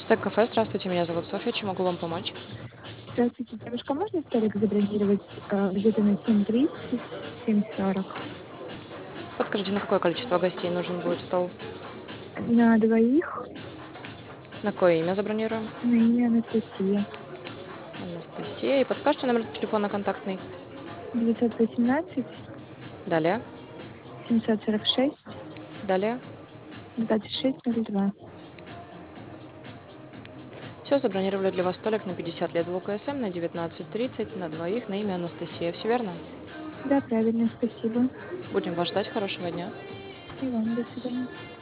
Стек кафе, здравствуйте, меня зовут Софья, чем могу вам помочь? Здравствуйте, девушка, можно столик забронировать где-то на 7:30, 7:40? Подскажите, на какое количество гостей нужен будет стол? На двоих, На какое имя забронируем? на имя Анастасия. Анастасия. И подскажите номер телефона контактный? 918 Далее, 746 далее. 2602. Все, забронировали для вас столик на 50 лет в УКСМ на 19:30 на двоих на имя Анастасия. Все верно? Да, правильно, спасибо. Будем вас ждать. Хорошего дня. И вам до свидания.